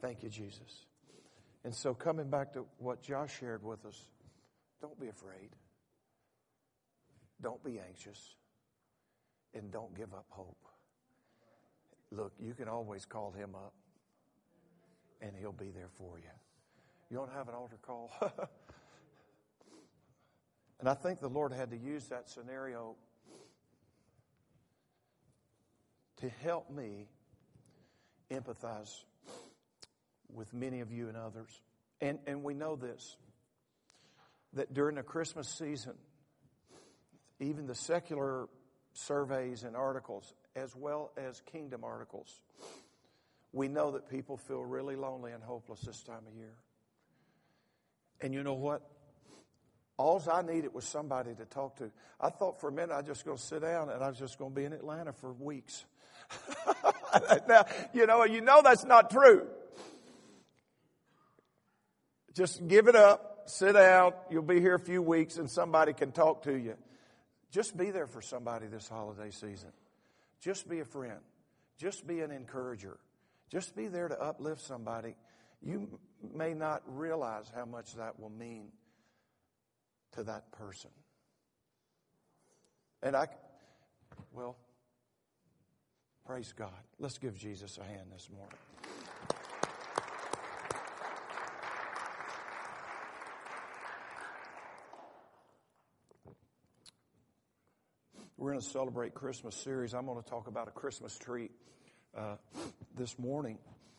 Thank you, Jesus. And so coming back to what Josh shared with us, don't be afraid. Don't be anxious. And don't give up hope. Look, you can always call him up, and he'll be there for you. You don't have an altar call? And I think the Lord had to use that scenario to help me empathize with many of you and others. And we know this, that during the Christmas season, even the secular surveys and articles, as well as kingdom articles, we know that people feel really lonely and hopeless this time of year. And you know what? All I needed was somebody to talk to. I thought for a minute I was just going to sit down and I was just going to be in Atlanta for weeks. Now, you know that's not true. Just give it up, sit down, you'll be here a few weeks and somebody can talk to you. Just be there for somebody this holiday season. Just be a friend. Just be an encourager. Just be there to uplift somebody. You may not realize how much that will mean to that person. And praise God. Let's give Jesus a hand this morning. We're going to celebrate Christmas series. I'm going to talk about a Christmas tree this morning.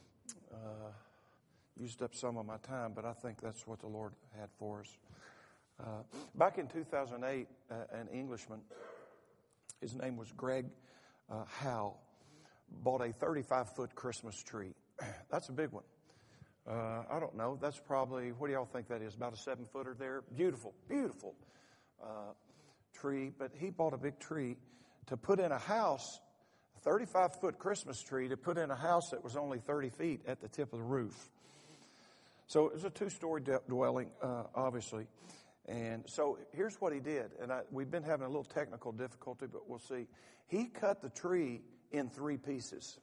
Used up some of my time, but I think that's what the Lord had for us. Back in 2008, an Englishman, his name was Greg Howe, bought a 35-foot Christmas tree. That's a big one. I don't know. That's probably, what do y'all think that is? About a 7-footer there? Beautiful, beautiful tree. But he bought a big tree to put in a house, a 35-foot Christmas tree to put in a house that was only 30 feet at the tip of the roof. So it was a 2-story dwelling, obviously. And so here's what he did. And we've been having a little technical difficulty, but we'll see. He cut the tree in 3 pieces.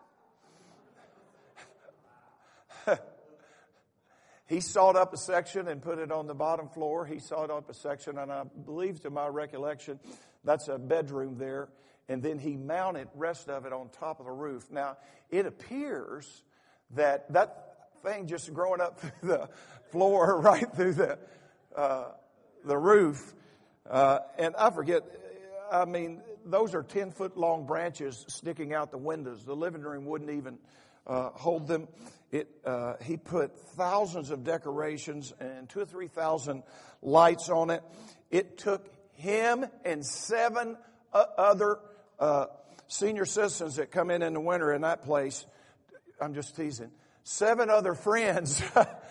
He sawed up a section and put it on the bottom floor. He sawed up a section, and I believe, to my recollection, that's a bedroom there. And then he mounted rest of it on top of the roof. Now, it appears that thing just growing up through the floor, right through the roof. And I forget, those are 10-foot long branches sticking out the windows. The living room wouldn't even hold them. He put thousands of decorations and 2,000 or 3,000 lights on it. It took him and 7 other senior citizens that come in the winter in that place. I'm just teasing. 7 other friends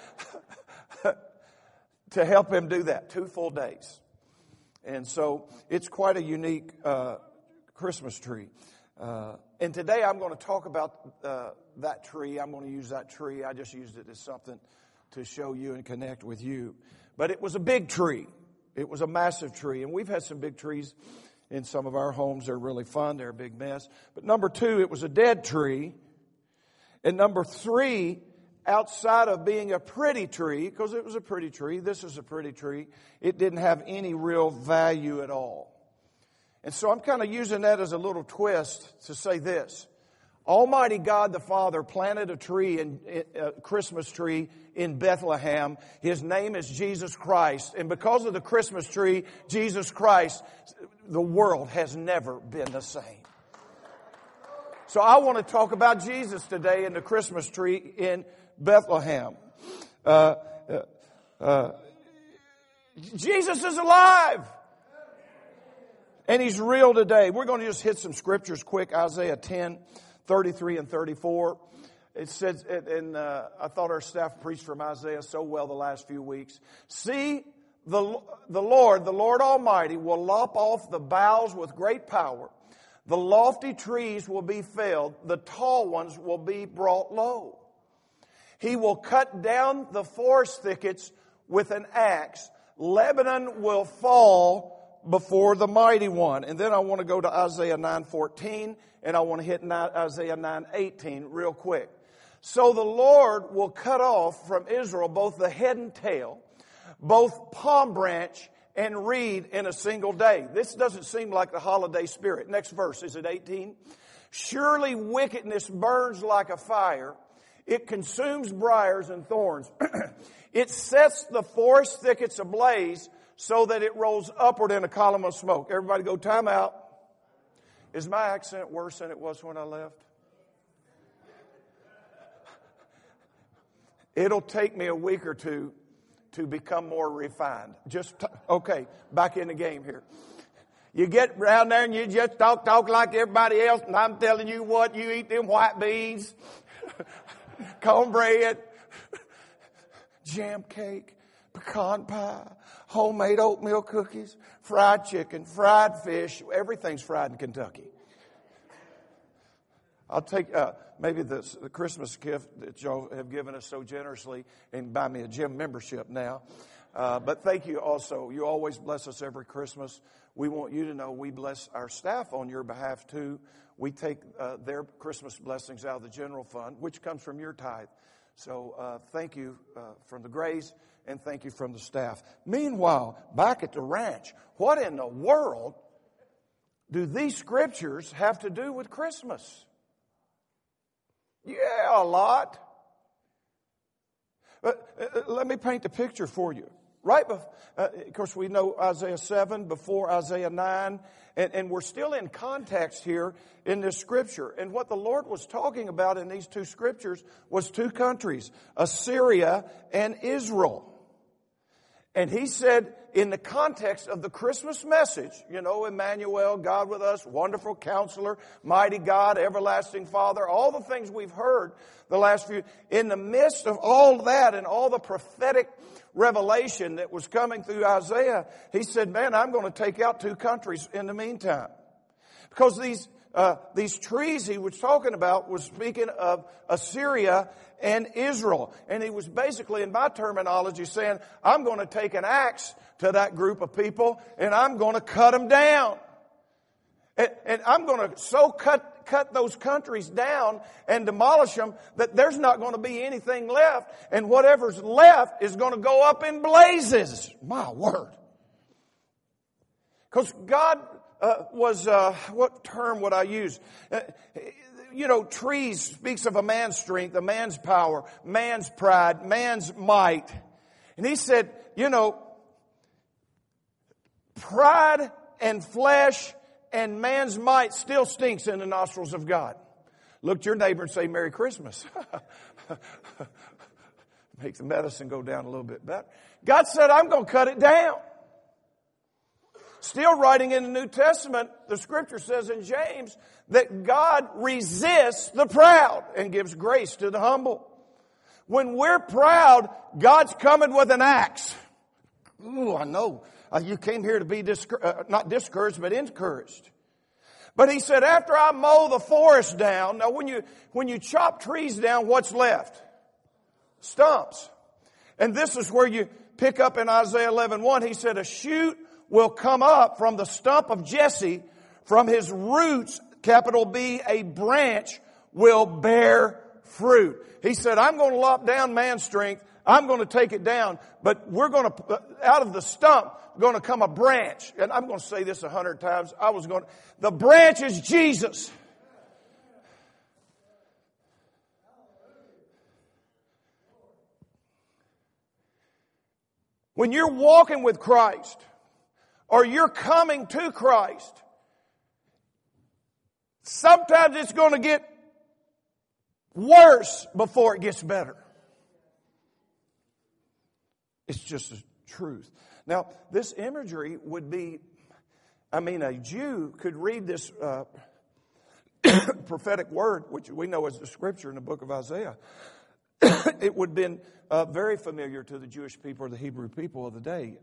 to help him do that, 2 full days. And so it's quite a unique Christmas tree. And today I'm going to talk about that tree. I'm going to use that tree. I just used it as something to show you and connect with you. But it was a big tree. It was a massive tree. And we've had some big trees in some of our homes. They're really fun. They're a big mess. But number 2, it was a dead tree. And number 3, outside of being a pretty tree, because it was a pretty tree, this is a pretty tree, it didn't have any real value at all. And so I'm kind of using that as a little twist to say this. Almighty God the Father planted a Christmas tree in Bethlehem. His name is Jesus Christ. And because of the Christmas tree, Jesus Christ, the world has never been the same. So I want to talk about Jesus today in the Christmas tree in Bethlehem. Jesus is alive. And He's real today. We're going to just hit some scriptures quick. Isaiah 10, 33 and 34. It says, and I thought our staff preached from Isaiah so well the last few weeks. See, the Lord Almighty will lop off the boughs with great power. The lofty trees will be felled. The tall ones will be brought low. He will cut down the forest thickets with an axe. Lebanon will fall before the mighty one. And then I want to go to Isaiah 9:14, and I want to hit Isaiah 9:18 real quick. So the Lord will cut off from Israel both the head and tail, both palm branch and reed in a single day. This doesn't seem like the holiday spirit. Next verse, is it 18? Surely wickedness burns like a fire. It consumes briars and thorns. It sets the forest thickets ablaze so that it rolls upward in a column of smoke. Everybody go, time out. Is my accent worse than it was when I left? It'll take me a week or two to become more refined. Okay, back in the game here. You get around there and you just talk like everybody else, and I'm telling you what, you eat them white beans, cornbread, jam cake, pecan pie, homemade oatmeal cookies, fried chicken, fried fish. Everything's fried in Kentucky. I'll take maybe the Christmas gift that y'all have given us so generously and buy me a gym membership now. But thank you also. You always bless us every Christmas. We want you to know we bless our staff on your behalf too. We take their Christmas blessings out of the general fund, which comes from your tithe. So thank you from the Grays and thank you from the staff. Meanwhile, back at the ranch, what in the world do these scriptures have to do with Christmas? Yeah, a lot. But let me paint the picture for you. Right, of course, we know Isaiah 7 before Isaiah 9, and we're still in context here in this scripture. And what the Lord was talking about in these two scriptures was two countries, Assyria and Israel. And he said, in the context of the Christmas message, you know, Emmanuel, God with us, wonderful counselor, mighty God, everlasting Father, all the things we've heard the last few, in the midst of all that and all the prophetic revelation that was coming through Isaiah, he said, man, I'm going to take out two countries in the meantime. Because these trees he was talking about was speaking of Assyria and Israel. And he was basically, in my terminology, saying, I'm going to take an axe to that group of people and I'm going to cut them down. And I'm going to so cut those countries down and demolish them that there's not going to be anything left. And whatever's left is going to go up in blazes. My word. Because God was, what term would I use? You know, trees speaks of a man's strength, a man's power, man's pride, man's might. And he said, you know, pride and flesh and man's might still stinks in the nostrils of God. Look at your neighbor and say, Merry Christmas. Make the medicine go down a little bit better. God said, I'm going to cut it down. Still writing in the New Testament, the scripture says in James that God resists the proud and gives grace to the humble. When we're proud, God's coming with an axe. Ooh, I know. You came here to be not discouraged, but encouraged. But he said, after I mow the forest down, now when you chop trees down, what's left? Stumps. And this is where you pick up in Isaiah 11:1. He said, a shoot will come up from the stump of Jesse, from his roots, capital B, a branch will bear fruit. He said, I'm going to lop down man's strength. I'm going to take it down, but we're going to, out of the stump, going to come a branch. And I'm going to say this 100 times. The branch is Jesus. When you're walking with Christ, or you're coming to Christ, sometimes it's going to get worse before it gets better. It's just the truth. Now, this imagery would be, a Jew could read this prophetic word, which we know as the scripture in the book of Isaiah. It would have been very familiar to the Jewish people or the Hebrew people of the day.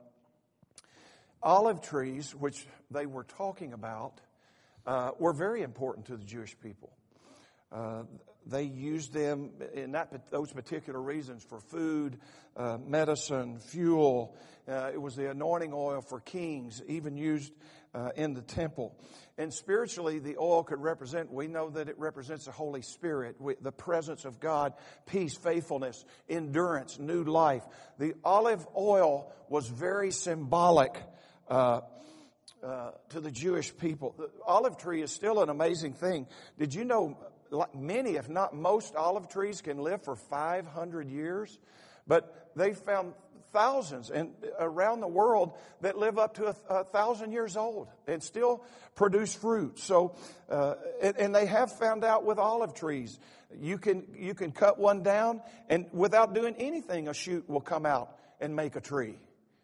Olive trees, which they were talking about, were very important to the Jewish people. They used them in those particular reasons for food, medicine, fuel. It was the anointing oil for kings, even used in the temple. And spiritually, the oil could represent, we know that it represents the Holy Spirit, the presence of God, peace, faithfulness, endurance, new life. The olive oil was very symbolic to the Jewish people. The olive tree is still an amazing thing. Did you know many, if not most, olive trees can live for 500 years? But they found thousands and around the world that live up to 1,000 years old and still produce fruit. So, and they have found out with olive trees, you can cut one down, and without doing anything, a shoot will come out and make a tree.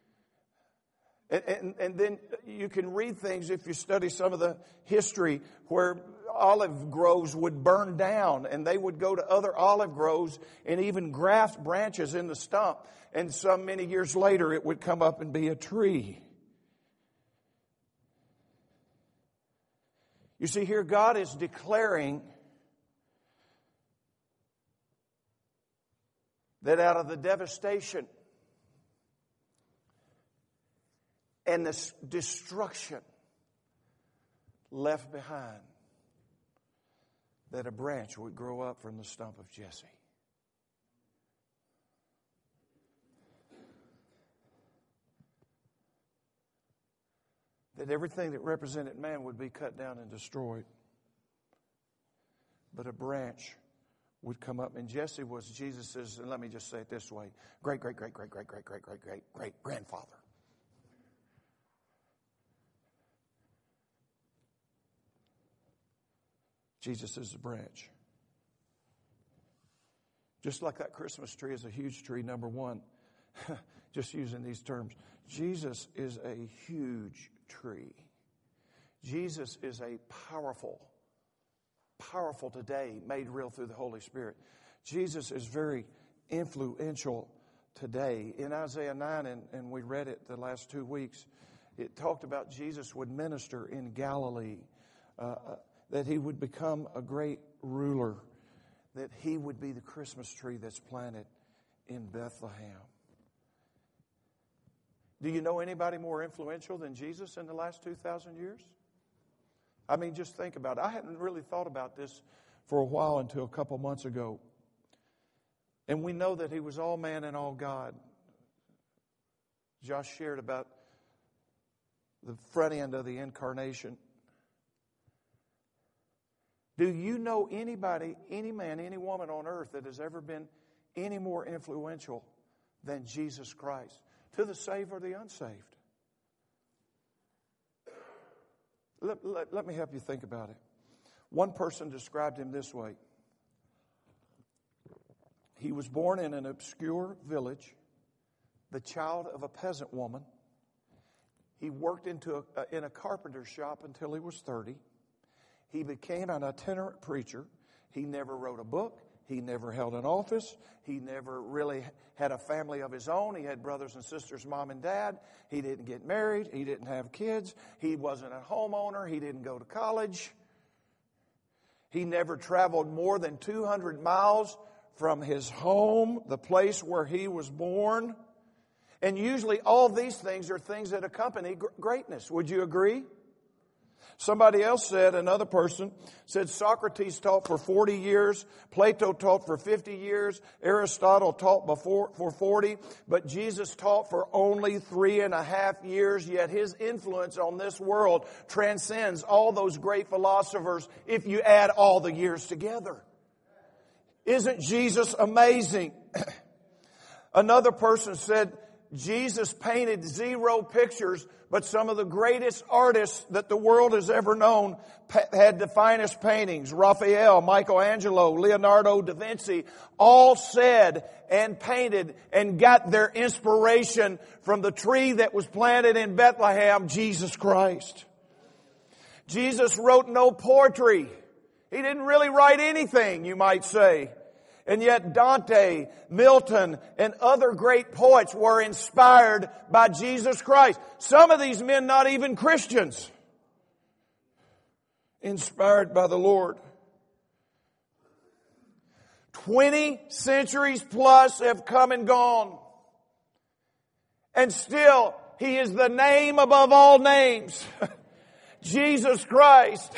And then you can read things if you study some of the history where olive groves would burn down and they would go to other olive groves and even graft branches in the stump. And some many years later it would come up and be a tree. You see, here God is declaring that out of the devastation and the destruction left behind, that a branch would grow up from the stump of Jesse. That everything that represented man would be cut down and destroyed. But a branch would come up. And Jesse was Jesus's, and let me just say it this way, great grandfather. Jesus is a branch. Just like that Christmas tree is a huge tree, number one. Just using these terms. Jesus is a huge tree. Jesus is a powerful today, made real through the Holy Spirit. Jesus is very influential today. In Isaiah 9, and we read it the last 2 weeks, it talked about Jesus would minister in Galilee, that he would become a great ruler, that he would be the Christmas tree that's planted in Bethlehem. Do you know anybody more influential than Jesus in the last 2,000 years? I mean, just think about it. I hadn't really thought about this for a while until a couple months ago. And we know that he was all man and all God. Josh shared about the front end of the incarnation. Do you know anybody, any man, any woman on earth that has ever been any more influential than Jesus Christ to the saved or the unsaved? Let me help you think about it. One person described him this way. He was born in an obscure village, the child of a peasant woman. He worked in a carpenter shop until he was 30. He became an itinerant preacher. He never wrote a book. He never held an office. He never really had a family of his own. He had brothers and sisters, mom and dad. He didn't get married. He didn't have kids. He wasn't a homeowner. He didn't go to college. He never traveled more than 200 miles from his home, the place where he was born. And usually all these things are things that accompany greatness. Would you agree? Somebody else said, another person said, Socrates taught for 40 years, Plato taught for 50 years, Aristotle taught for 40, but Jesus taught for only 3.5 years, yet his influence on this world transcends all those great philosophers if you add all the years together. Isn't Jesus amazing? Another person said, Jesus painted 0 pictures, but some of the greatest artists that the world has ever known had the finest paintings. Raphael, Michelangelo, Leonardo da Vinci, all said and painted and got their inspiration from the tree that was planted in Bethlehem, Jesus Christ. Jesus wrote no poetry. He didn't really write anything, you might say. And yet Dante, Milton, and other great poets were inspired by Jesus Christ. Some of these men not even Christians. Inspired by the Lord. 20 centuries plus have come and gone. And still, He is the name above all names. Jesus Christ.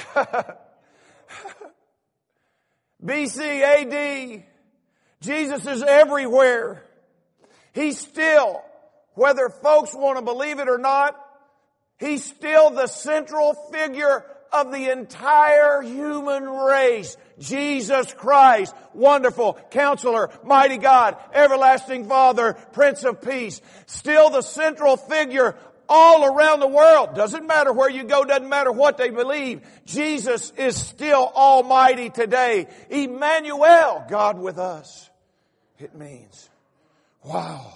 BC, AD. Jesus is everywhere. He's still, whether folks want to believe it or not, He's still the central figure of the entire human race. Jesus Christ, Wonderful Counselor, Mighty God, Everlasting Father, Prince of Peace. Still the central figure all around the world. Doesn't matter where you go, doesn't matter what they believe. Jesus is still Almighty today. Emmanuel, God with us. It means, wow.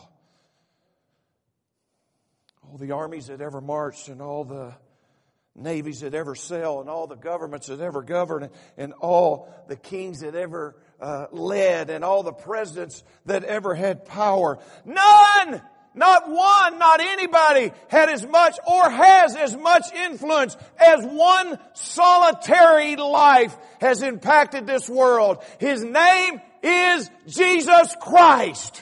All the armies that ever marched and all the navies that ever sailed and all the governments that ever governed and all the kings that ever led and all the presidents that ever had power. None! Not one, not anybody had as much or has as much influence as one solitary life has impacted this world. His name is Jesus Christ.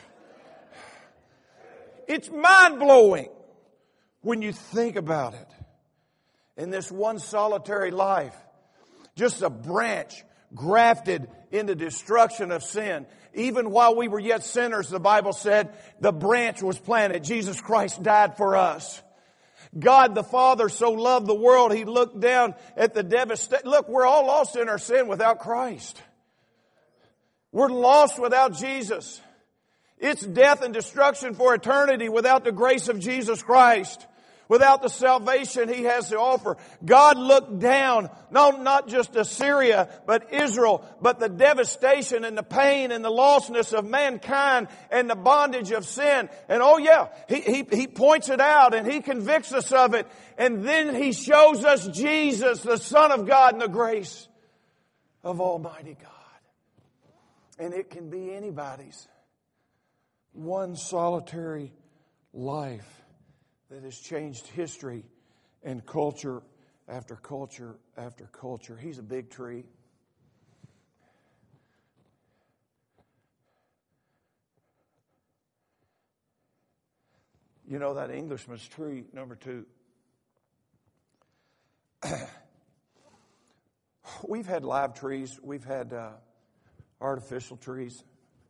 It's mind-blowing when you think about it. In this one solitary life, just a branch grafted into destruction of sin. Even while we were yet sinners, the Bible said, the branch was planted. Jesus Christ died for us. God the Father so loved the world, He looked down at the devastation. Look, we're all lost in our sin without Christ. We're lost without Jesus. It's death and destruction for eternity without the grace of Jesus Christ. Without the salvation He has to offer. God looked down, not just Assyria, but Israel, but the devastation and the pain and the lostness of mankind and the bondage of sin. And oh yeah, He points it out and He convicts us of it. And then He shows us Jesus, the Son of God, and the grace of Almighty God. And it can be anybody's. One solitary life that has changed history and culture after culture after culture. He's a big tree. You know that Englishman's tree, number 2. We've had live trees. We've had artificial trees.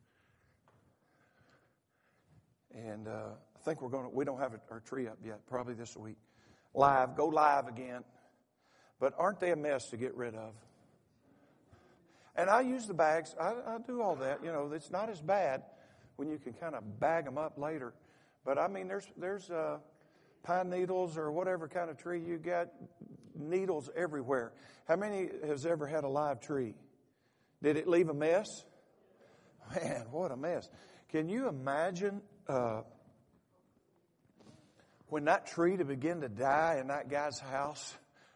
And I think we don't have our tree up yet, probably this week. Go live again. But aren't they a mess to get rid of? And I use the bags. I do all that. You know, it's not as bad when you can kind of bag them up later. But I mean, there's pine needles or whatever kind of tree you got, needles everywhere. How many has ever had a live tree? Did it leave a mess? Man, what a mess. Can you imagine when that tree to begin to die in that guy's house?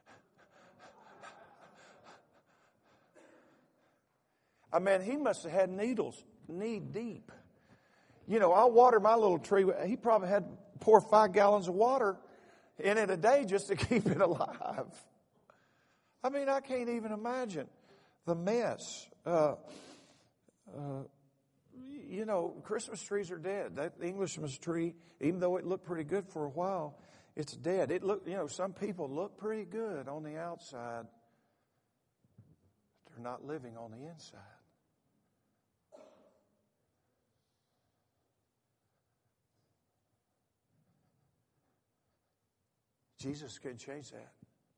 I mean, he must have had needles knee deep. You know, I'll water my little tree. He probably had to pour 5 gallons of water in it a day just to keep it alive. I mean, I can't even imagine the mess. You know, Christmas trees are dead. That Englishman's tree, even though it looked pretty good for a while, it's dead. Some people look pretty good on the outside. They're not living on the inside. Jesus can change that.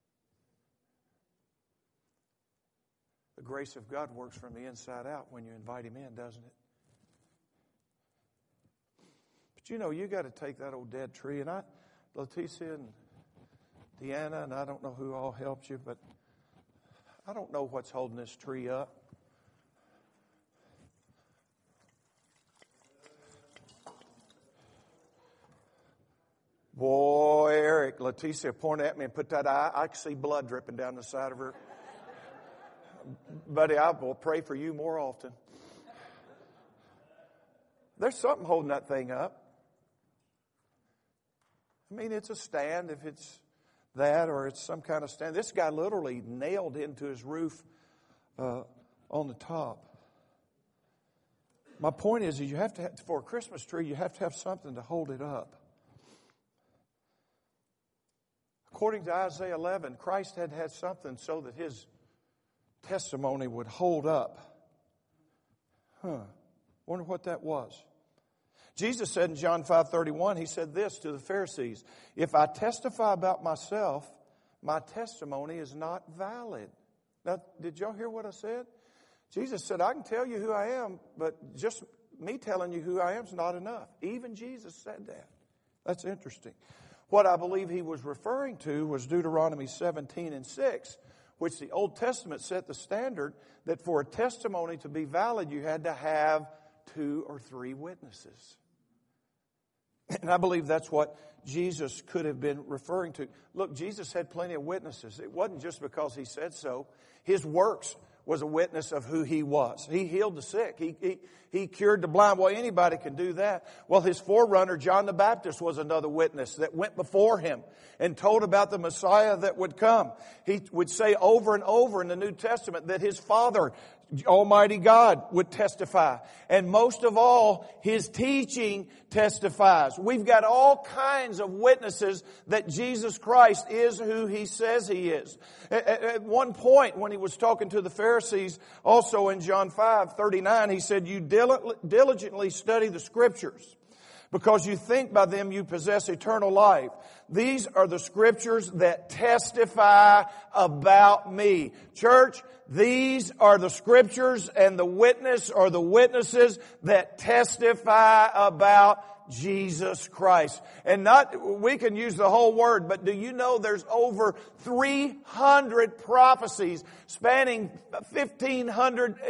The grace of God works from the inside out when you invite Him in, doesn't it? But you know, you got to take that old dead tree, and Leticia and Deanna, and I don't know who all helped you, but I don't know what's holding this tree up. Boy, Eric, Leticia pointed at me and put that eye. I could see blood dripping down the side of her. Buddy, I will pray for you more often. There's something holding that thing up. I mean, it's a stand if it's that, or it's some kind of stand. This guy literally nailed into his roof on the top. My point is you have to have, for a Christmas tree, you have to have something to hold it up. According to Isaiah 11, Christ had something so that his testimony would hold up. Wonder what that was. Jesus said in John 5:31, he said this to the Pharisees, if I testify about myself, my testimony is not valid. Now, did y'all hear what I said? Jesus said, I can tell you who I am, but just me telling you who I am is not enough. Even Jesus said that. That's interesting. What I believe he was referring to was Deuteronomy 17:6, which the Old Testament set the standard that for a testimony to be valid, you had to have 2 or 3 witnesses. And I believe that's what Jesus could have been referring to. Look, Jesus had plenty of witnesses. It wasn't just because he said so. His works was a witness of who he was. He healed the sick. He cured the blind. Well, anybody can do that. Well, his forerunner, John the Baptist, was another witness that went before him and told about the Messiah that would come. He would say over and over in the New Testament that his Father, Almighty God, would testify. And most of all, his teaching testifies. We've got all kinds of witnesses that Jesus Christ is who he says he is. At one point, when he was talking to the Pharisees, also in John 5:39, he said, you diligently study the Scriptures, because you think by them you possess eternal life. These are the Scriptures that testify about me. Church, these are the Scriptures and the witness or the witnesses that testify about Jesus Christ. And we can use the whole word, but do you know there's over 300 prophecies spanning 500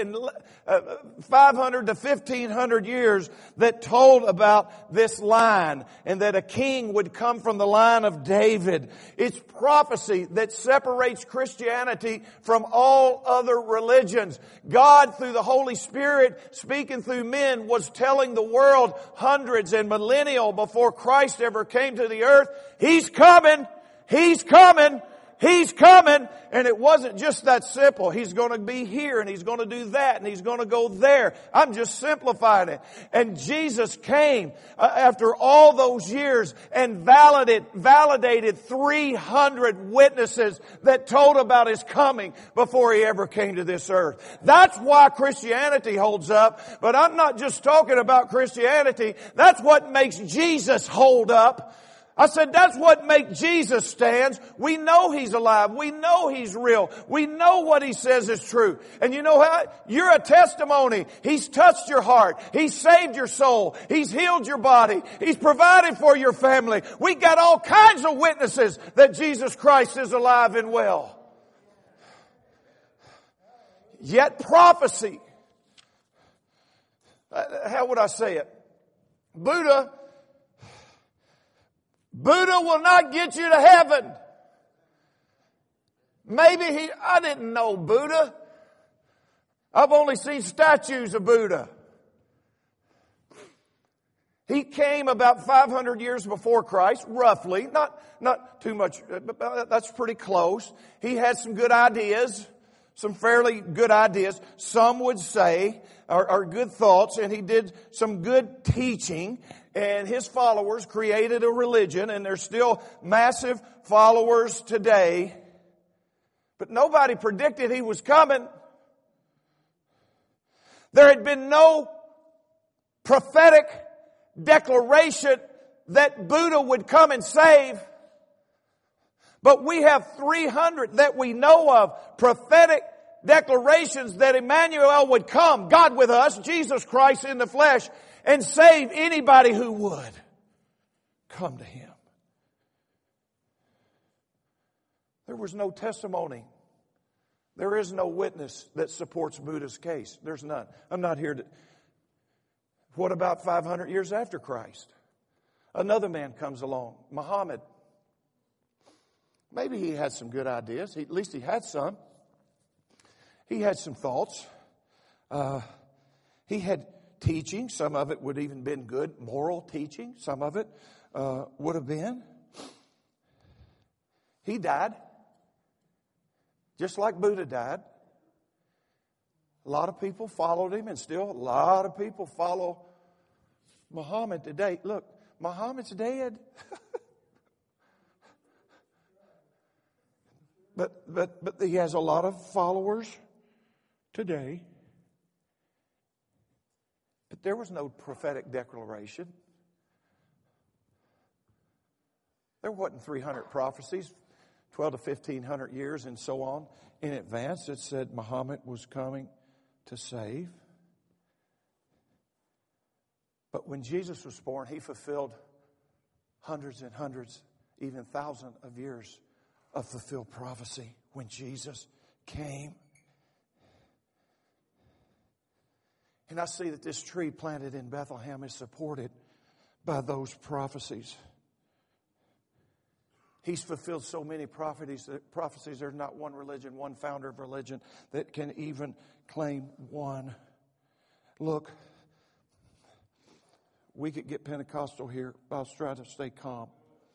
to 1500 years that told about this line and that a king would come from the line of David. It's prophecy that separates Christianity from all other religions. God, through the Holy Spirit, speaking through men, was telling the world hundreds and millennial before Christ ever came to the earth, He's coming! He's coming! He's coming! And it wasn't just that simple. He's going to be here and He's going to do that and He's going to go there. I'm just simplifying it. And Jesus came after all those years and validated 300 witnesses that told about His coming before He ever came to this earth. That's why Christianity holds up. But I'm not just talking about Christianity. That's what makes Jesus hold up. I said, that's what makes Jesus stands. We know He's alive. We know He's real. We know what He says is true. And you know what? You're a testimony. He's touched your heart. He's saved your soul. He's healed your body. He's provided for your family. We got all kinds of witnesses that Jesus Christ is alive and well. Yet prophecy, how would I say it? Buddha will not get you to heaven. I didn't know Buddha. I've only seen statues of Buddha. He came about 500 years before Christ, roughly. Not too much, but that's pretty close. He had some good ideas, some fairly good ideas. Some would say are good thoughts, and he did some good teaching. And his followers created a religion, and there's still massive followers today. But nobody predicted he was coming. There had been no prophetic declaration that Buddha would come and save. But we have 300 that we know of, prophetic declarations that Emmanuel would come, God with us, Jesus Christ in the flesh, and save anybody who would come to Him. There was no testimony. There is no witness that supports Buddha's case. There's none. I'm not here to... What about 500 years after Christ? Another man comes along, Muhammad. Maybe he had some good ideas. At least he had some. He had some thoughts. He had teaching. Some of it would even been good moral teaching. Some of it would have been. He died. Just like Buddha died. A lot of people followed him, and still a lot of people follow Muhammad today. Look, Muhammad's dead. But he has a lot of followers today. But there was no prophetic declaration. There wasn't 300 prophecies, 12 to 1,500 years and so on in advance that said Muhammad was coming to save. But when Jesus was born, he fulfilled hundreds and hundreds, even thousands of years of fulfilled prophecy when Jesus came. And I see that this tree planted in Bethlehem is supported by those prophecies. He's fulfilled so many prophecies, there's not one religion, one founder of religion that can even claim one. Look, we could get Pentecostal here. I'll try to stay calm.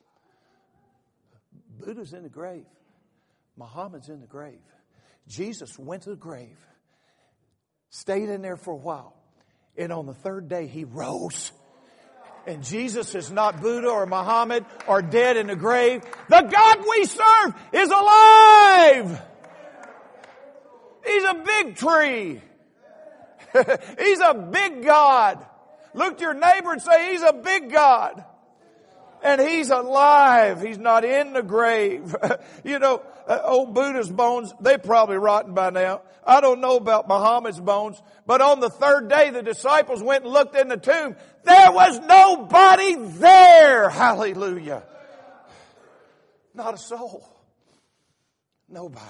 Buddha's in the grave. Muhammad's in the grave. Jesus went to the grave, stayed in there for a while, and on the third day he rose. And Jesus is not Buddha or Muhammad or dead in the grave. The God we serve is alive. He's a big tree. He's a big God. Look to your neighbor and say, He's a big God. And He's alive. He's not in the grave. You know, old Buddha's bones, they're probably rotten by now. I don't know about Muhammad's bones. But on the third day, the disciples went and looked in the tomb. There was nobody there. Hallelujah. Not a soul. Nobody.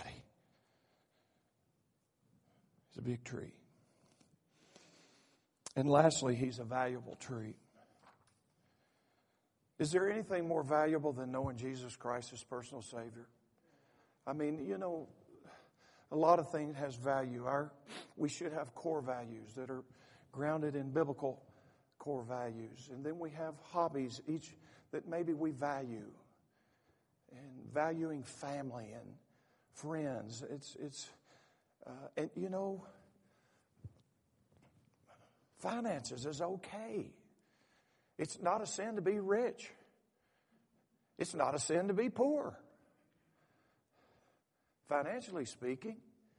He's a big tree. And lastly, He's a valuable tree. Is there anything more valuable than knowing Jesus Christ as personal Savior? I mean, you know, a lot of things has value. We should have core values that are grounded in biblical core values. And then we have hobbies, each that maybe we value. And valuing family and friends. And you know, finances is okay. It's not a sin to be rich. It's not a sin to be poor. Financially speaking.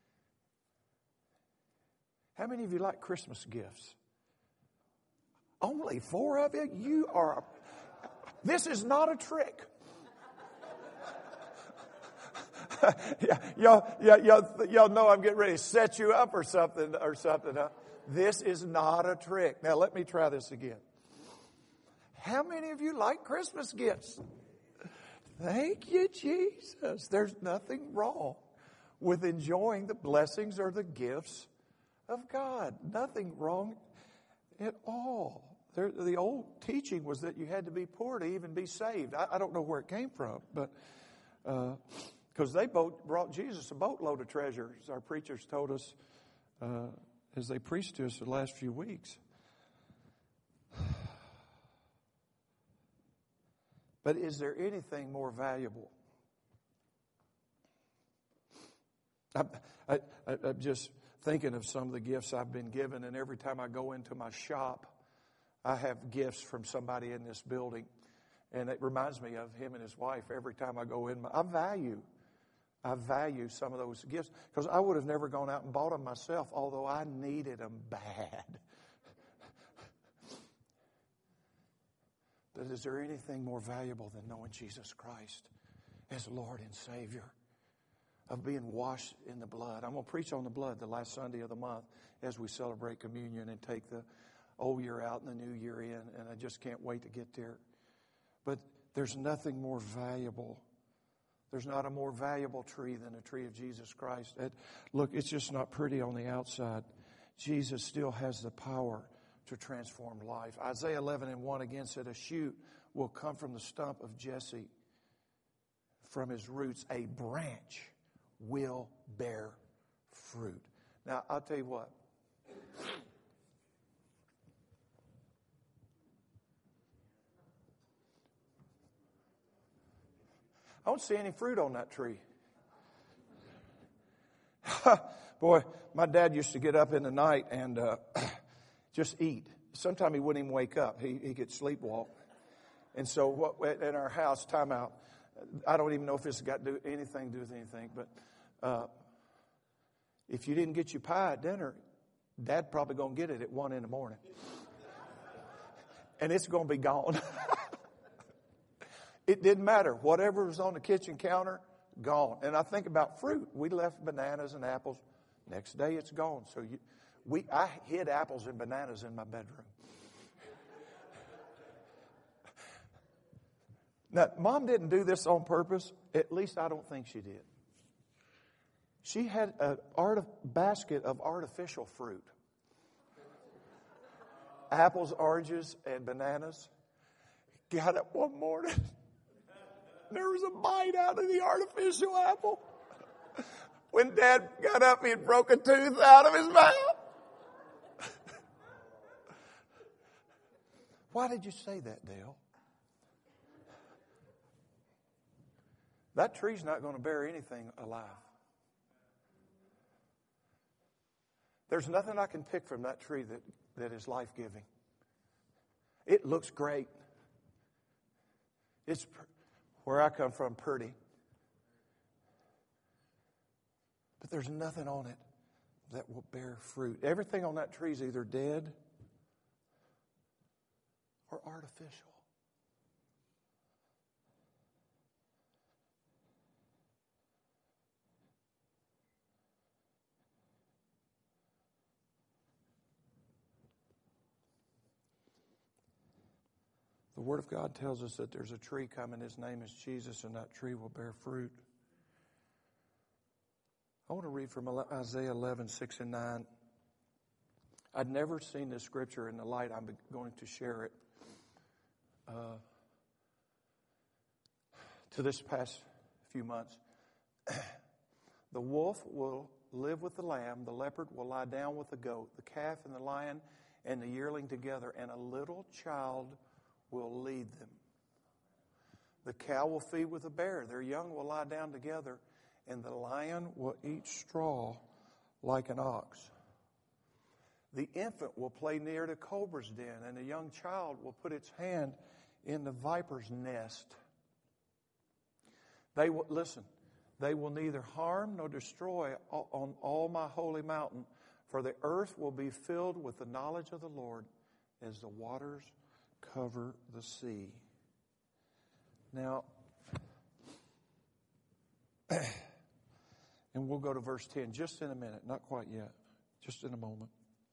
How many of you like Christmas gifts? Only 4 of you? This is not a trick. Y'all know I'm getting ready to set you up or something. Huh? This is not a trick. Now let me try this again. How many of you like Christmas gifts? Thank you, Jesus. There's nothing wrong with enjoying the blessings or the gifts of God. Nothing wrong at all. The old teaching was that you had to be poor to even be saved. I don't know where it came from, but because they brought Jesus a boatload of treasures. Our preachers told us as they preached to us the last few weeks. But is there anything more valuable? I'm just thinking of some of the gifts I've been given, and every time I go into my shop, I have gifts from somebody in this building, and it reminds me of him and his wife every time I go in. I value some of those gifts because I would have never gone out and bought them myself, although I needed them bad. But is there anything more valuable than knowing Jesus Christ as Lord and Savior? Of being washed in the blood. I'm going to preach on the blood the last Sunday of the month as we celebrate communion and take the old year out and the new year in. And I just can't wait to get there. But there's nothing more valuable. There's not a more valuable tree than the tree of Jesus Christ. Look, it's just not pretty on the outside. Jesus still has the power to transform life. Isaiah 11:1 again said, a shoot will come from the stump of Jesse. From his roots, a branch will bear fruit. Now, I'll tell you what. I don't see any fruit on that tree. Boy, my dad used to get up in the night and just eat. Sometimes he wouldn't even wake up. He could sleepwalk. And so in our house, timeout, I don't even know if this has got to do anything to do with anything, but if you didn't get your pie at dinner, Dad probably going to get it at 1 in the morning. And it's going to be gone. It didn't matter. Whatever was on the kitchen counter, gone. And I think about fruit. We left bananas and apples. Next day, it's gone. So I hid apples and bananas in my bedroom. Now, Mom didn't do this on purpose. At least I don't think she did. She had a basket of artificial fruit. Apples, oranges, and bananas. Got up one morning. There was a bite out of the artificial apple. When Dad got up, he had broke a tooth out of his mouth. Why did you say that, Dale? That tree's not going to bear anything alive. There's nothing I can pick from that tree that is life-giving. It looks great. It's where I come from, pretty. But there's nothing on it that will bear fruit. Everything on that tree is either dead or artificial. The Word of God tells us that there's a tree coming. His name is Jesus, and that tree will bear fruit. I want to read from Isaiah 11, 6 and 9. I'd never seen this scripture in the light I'm going to share it to this past few months. The wolf will live with the lamb, the leopard will lie down with the goat, the calf and the lion and the yearling together, and a little child will lead them. The cow will feed with the bear. Their young will lie down together, and the lion will eat straw like an ox. The infant will play near the cobra's den, and the young child will put its hand in the viper's nest. They will neither harm nor destroy on all my holy mountain, for the earth will be filled with the knowledge of the Lord as the waters cover the sea. Now, and we'll go to verse 10 just in a minute, not quite yet, just in a moment.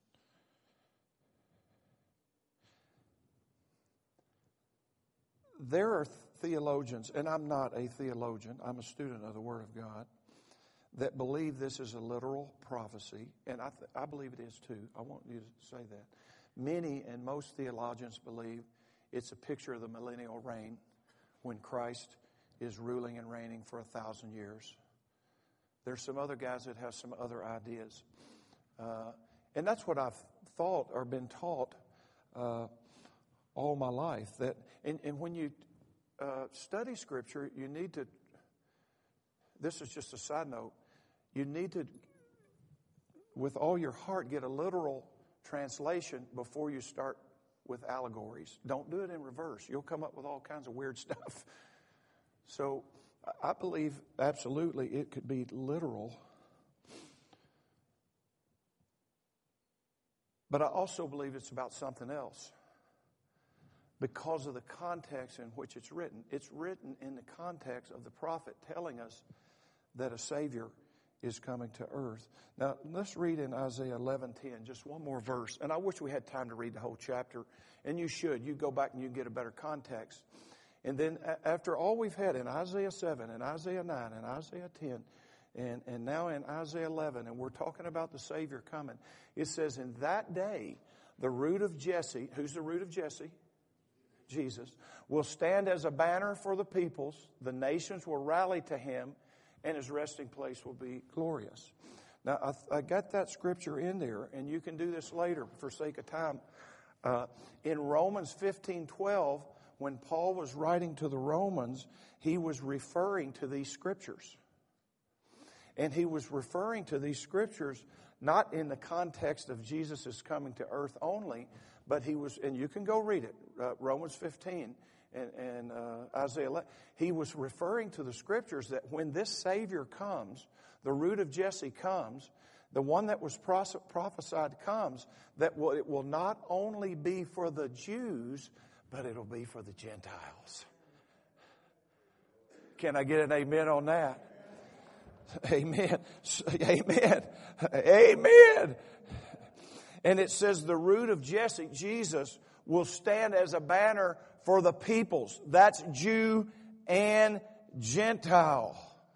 There are theologians, and I'm not a theologian, I'm a student of the Word of God, that believe this is a literal prophecy, and I believe it is too. I want you to say that. Many and most theologians believe it's a picture of the millennial reign when Christ is ruling and reigning for 1,000 years. There's some other guys that have some other ideas. And that's what I've thought or been taught all my life. That, and when you study Scripture, you need to, this is just a side note, you need to, with all your heart, get a literal translation before you start with allegories. Don't do it in reverse. You'll come up with all kinds of weird stuff. So I believe absolutely it could be literal. But I also believe it's about something else because of the context in which it's written. It's written in the context of the prophet telling us that a Savior is coming to earth. Now, let's read in Isaiah 11:10, just one more verse. And I wish we had time to read the whole chapter. And you should. You go back and you get a better context. And then after all we've had in Isaiah 7 and Isaiah 9 and Isaiah 10 and now in Isaiah 11, and we're talking about the Savior coming, it says, in that day, the root of Jesse, who's the root of Jesse? Jesus, will stand as a banner for the peoples. The nations will rally to him, and his resting place will be glorious. Now, I got that scripture in there, and you can do this later for sake of time. In Romans 15:12, when Paul was writing to the Romans, he was referring to these scriptures. And he was referring to these scriptures not in the context of Jesus is coming to earth only, but he was, and you can go read it, Romans 15 and Isaiah 11. He was referring to the scriptures that when this Savior comes, the root of Jesse comes, the one that was prophesied comes, that it will not only be for the Jews, but it'll be for the Gentiles. Can I get an amen on that? Amen. Amen. Amen. And it says the root of Jesse, Jesus, will stand as a banner for the peoples. That's Jew and Gentile.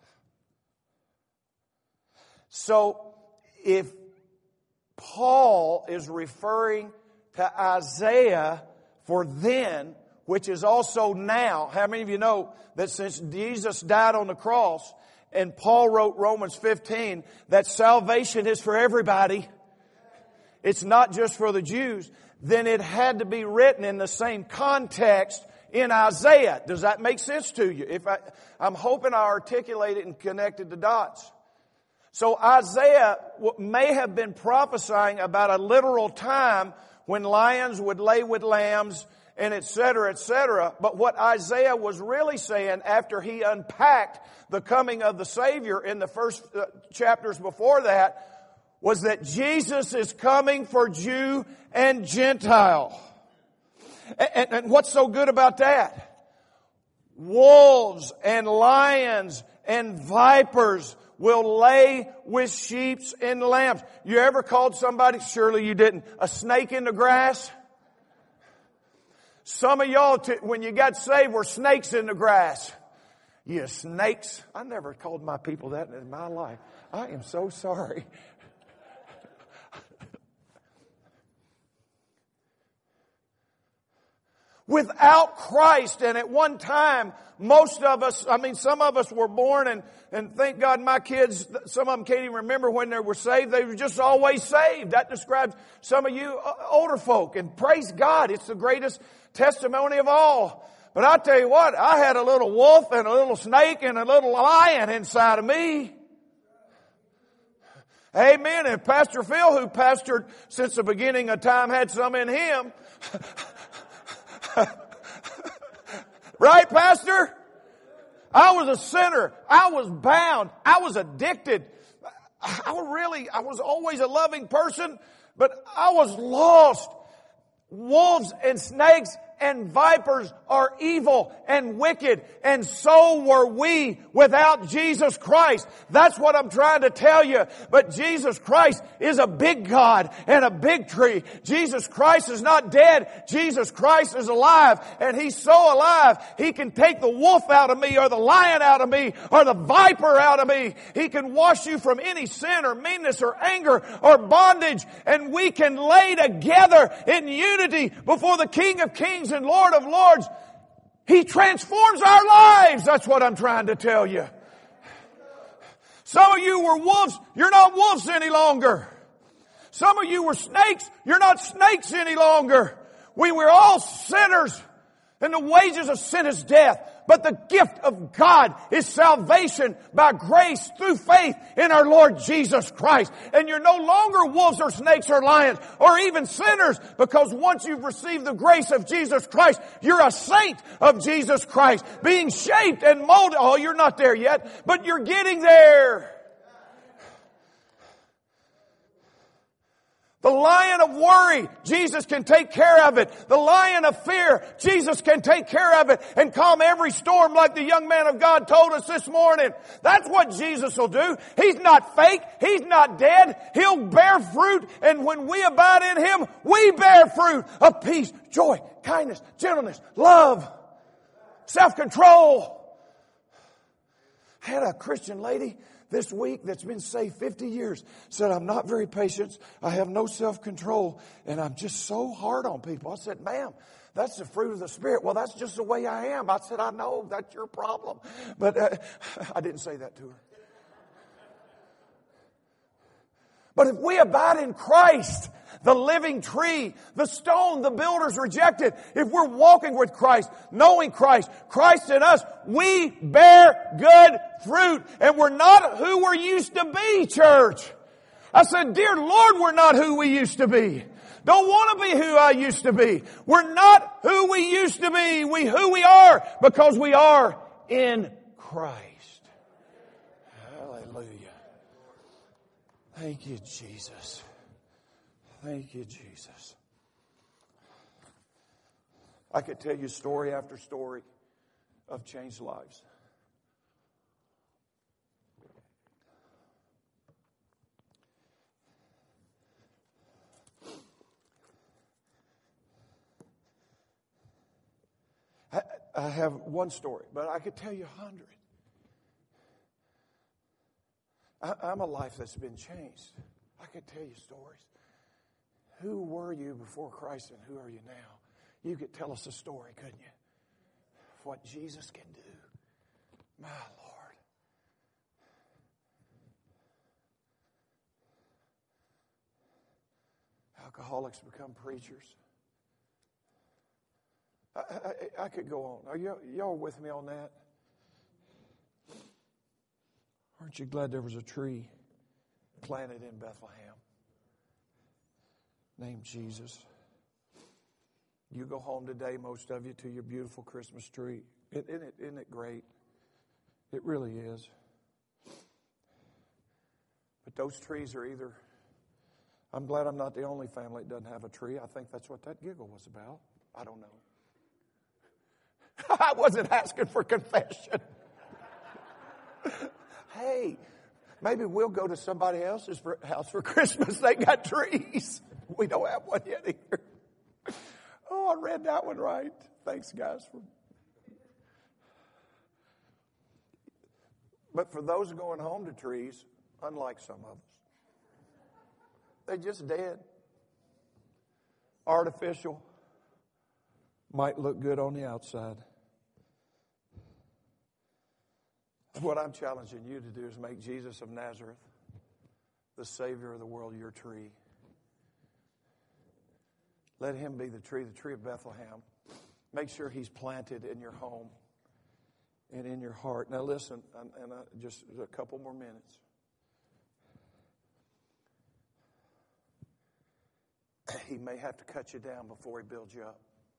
So if Paul is referring to Isaiah for then, which is also now, how many of you know that since Jesus died on the cross, and Paul wrote Romans 15, that salvation is for everybody. It's not just for the Jews. Then it had to be written in the same context in Isaiah. Does that make sense to you? I'm hoping I articulated and connected the dots. So Isaiah may have been prophesying about a literal time when lions would lay with lambs and et cetera, et cetera. But what Isaiah was really saying after he unpacked the coming of the Savior in the first chapters before that was that Jesus is coming for Jew and Gentile. And what's so good about that? Wolves and lions and vipers will lay with sheep and lambs. You ever called somebody, surely you didn't, a snake in the grass? Some of y'all, when you got saved, were snakes in the grass. You snakes. I never called my people that in my life. I am so sorry. Without Christ, and at one time, most of us, some of us were born and thank God my kids, some of them can't even remember when they were saved. They were just always saved. That describes some of you older folk, and praise God, it's the greatest testimony of all. But I tell you what, I had a little wolf and a little snake and a little lion inside of me. Amen. And Pastor Phil, who pastored since the beginning of time, had some in him. Right, Pastor? I was a sinner. I was bound. I was addicted. I was always a loving person, but I was lost. Wolves and snakes and vipers are evil and wicked, and so were we without Jesus Christ. That's what I'm trying to tell you. But Jesus Christ is a big God and a big tree. Jesus Christ is not dead. Jesus Christ is alive, and He's so alive, He can take the wolf out of me, or the lion out of me, or the viper out of me. He can wash you from any sin or meanness or anger or bondage, and we can lay together in unity before the King of Kings and Lord of Lords. He transforms our lives. That's what I'm trying to tell you. Some of you were wolves. You're not wolves any longer. Some of you were snakes. You're not snakes any longer. We were all sinners, and the wages of sin is death. But the gift of God is salvation by grace through faith in our Lord Jesus Christ. And you're no longer wolves or snakes or lions or even sinners, because once you've received the grace of Jesus Christ, you're a saint of Jesus Christ, being shaped and molded. Oh, you're not there yet, but you're getting there. The lion of worry, Jesus can take care of it. The lion of fear, Jesus can take care of it and calm every storm, like the young man of God told us this morning. That's what Jesus will do. He's not fake. He's not dead. He'll bear fruit, and when we abide in Him, we bear fruit of peace, joy, kindness, gentleness, love, self-control. I had a Christian lady this week that's been saved 50 years said, I'm not very patient. I have no self-control, and I'm just so hard on people. I said, ma'am, that's the fruit of the Spirit. Well, that's just the way I am. I said, I know, that's your problem. But I didn't say that to her. But if we abide in Christ, the living tree, the stone the builders rejected. If we're walking with Christ, knowing Christ, Christ in us, we bear good fruit. And we're not who we're used to be, church. I said, dear Lord, we're not who we used to be. Don't want to be who I used to be. We're not who we used to be. Who we are because we are in Christ. Hallelujah. Thank you, Jesus. Thank you, Jesus. I could tell you story after story of changed lives. I have one story, but I could tell you 100. I'm a life that's been changed. I could tell you stories. Who were you before Christ and who are you now? You could tell us a story, couldn't you? Of what Jesus can do. My Lord. Alcoholics become preachers. I could go on. Are y'all with me on that? Aren't you glad there was a tree planted in Bethlehem named Jesus? You go home today, most of you, to your beautiful Christmas tree. Isn't it great? It really is. But those trees are either... I'm glad I'm not the only family that doesn't have a tree. I think that's what that giggle was about. I don't know. I wasn't asking for confession. Hey, maybe we'll go to somebody else's house for Christmas. They got trees. We don't have one yet either. Oh, I read that one right. Thanks, guys. But for those going home to trees, unlike some of us, they're just dead. Artificial. Might look good on the outside. What I'm challenging you to do is make Jesus of Nazareth, the Savior of the world, your tree. Let Him be the tree of Bethlehem. Make sure He's planted in your home and in your heart. Now listen, and just a couple more minutes. He may have to cut you down before He builds you up.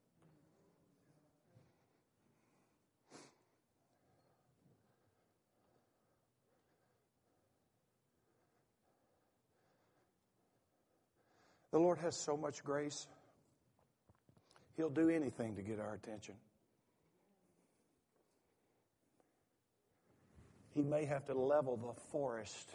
The Lord has so much grace. He'll do anything to get our attention. He may have to level the forest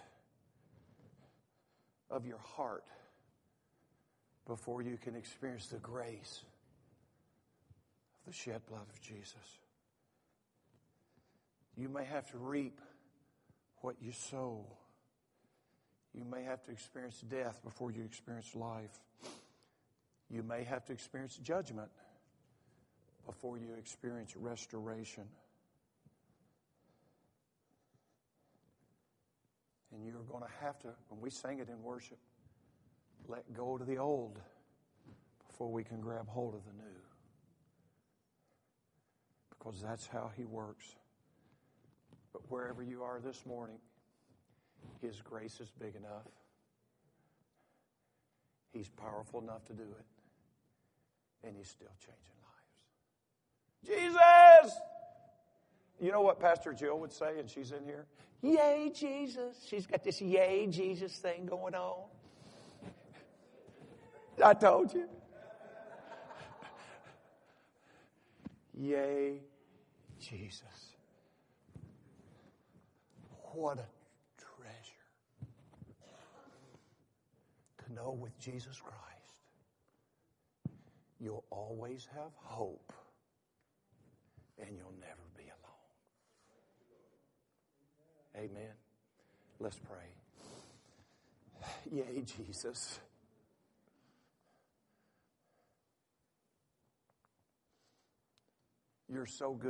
of your heart before you can experience the grace of the shed blood of Jesus. You may have to reap what you sow. You may have to experience death before you experience life. You may have to experience judgment before you experience restoration. And you're going to have to, when we sang it in worship, let go to the old before we can grab hold of the new. Because that's how He works. But wherever you are this morning, His grace is big enough. He's powerful enough to do it. And He's still changing lives. Jesus! You know what Pastor Jill would say, and she's in here? Yay, Jesus. She's got this yay, Jesus thing going on. I told you. Yay, Jesus. What a to know with Jesus Christ, you'll always have hope and you'll never be alone. Amen. Let's pray. Yay, Jesus. You're so good.